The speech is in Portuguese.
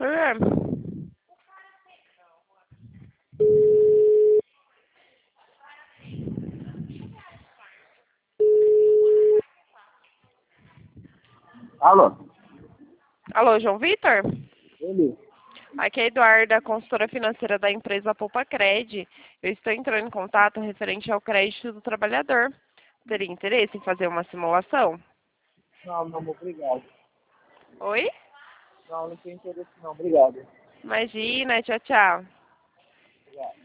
É. Alô? Alô, João Vitor? Ele? Aqui é a Eduarda, consultora financeira da empresa Poupa Cred. Eu estou entrando em contato referente ao crédito do trabalhador. Teria interesse em fazer uma simulação? Não, não, obrigado. Oi? Não, não tem interesse não, obrigado. Imagina, tchau, tchau. Obrigado.